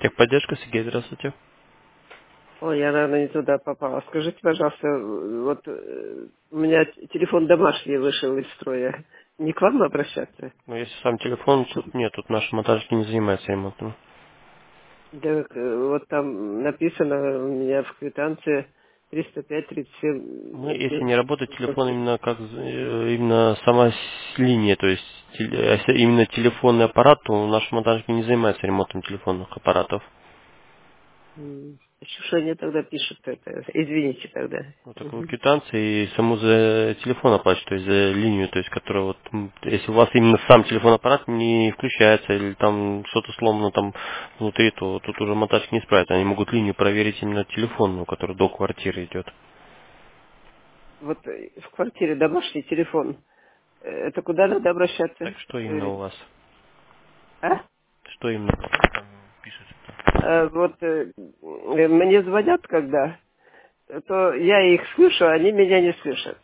Техподдержка, Сергей, здравствуйте. Ой, я, наверное, не туда попала. Скажите, пожалуйста, вот у меня телефон домашний вышел из строя. Не к вам обращаться? Ну, если сам телефон, тут нет, тут наши монтажники не занимаются ремонтом. Да, вот там написано у меня в квитанции 305-37. Мы, если не работает телефон именно как именно сама линия, то есть если именно телефонный аппарат, то наши монтажники не занимаются ремонтом телефонных аппаратов. Что они тогда пишут это? Извините тогда. Вот такую Мгм. квитанцию и саму за телефон оплачивать, то есть за линию, то есть которая вот, если у вас именно сам телефон аппарат не включается или там что-то сломано там внутри, то тут уже монтажник не справится. Они могут линию проверить именно телефонную, которая до квартиры идет. Вот в квартире домашний телефон. Это куда надо обращаться? Так что именно у вас? А? Что именно там пишется? Вот мне звонят, когда, то я их слышу, а они меня не слышат.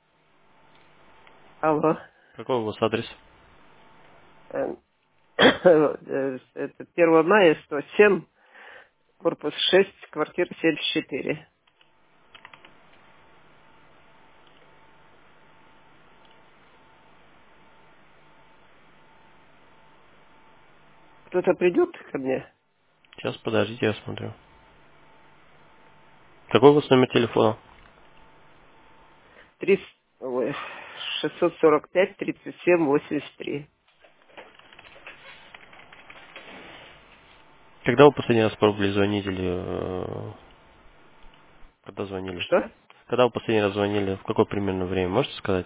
Алло. Какой у вас адрес? Э, Это 1 мая, 107, корпус 6, квартира 74. Кто-то придет ко мне? Сейчас, подождите, я смотрю. Какой у вас номер телефона? 30, ой, 645 37 83. Когда вы последний раз пробовали звонить или когда звонили? Что? Когда вы последний раз звонили? В какое примерно время? Можете сказать?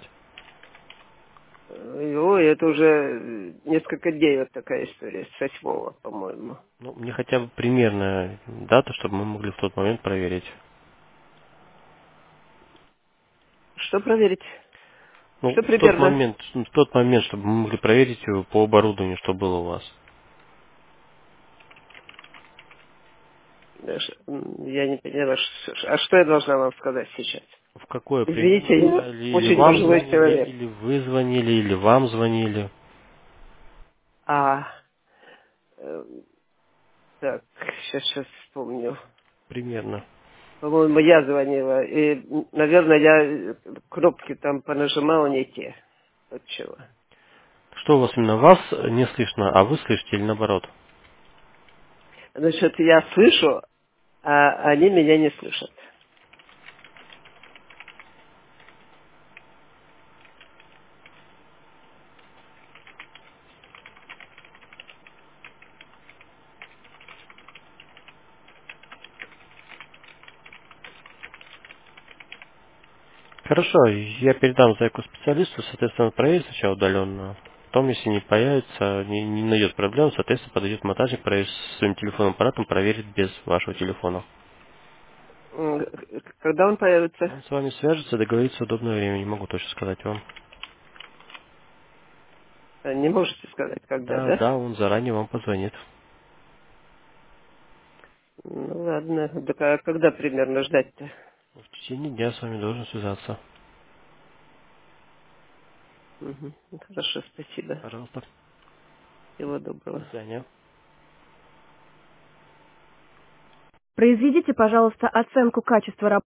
Ой, это уже несколько дней вот такая история, с 8, по-моему. Ну, мне хотя бы примерная дата, чтобы мы могли в тот момент проверить. Что проверить? Ну, Что примерно? в тот момент, чтобы мы могли проверить по оборудованию, что было у вас. Я не поняла, а что я должна вам сказать сейчас? В какое примерно Извините, время? я Или очень вам пожилой звонили, человек. или вы звонили, или вам звонили. А, э, так, сейчас вспомню. Примерно. По-моему, я звонила. И, наверное, я кнопки там понажимала не те. Вот чего. Что у вас именно вас не слышно, а вы слышите или наоборот? Значит, я слышу, а они меня не слышат. Хорошо, я передам заявку специалисту, соответственно, проверит сначала удаленно. Потом, если не появится, не найдет проблем, соответственно, подойдет монтажник, проверит своим телефонным аппаратом, проверит без вашего телефона. Когда он появится? Он с вами свяжется, договорится в удобное время, не могу точно сказать вам. Не можете сказать, когда, Да, да? да, он заранее вам позвонит. Ну ладно. Так а когда примерно ждать-то? В течение дня с вами должен связаться. Мгм. Хорошо, спасибо. Пожалуйста. Всего До доброго. свидания. Произведите, пожалуйста, оценку качества работы.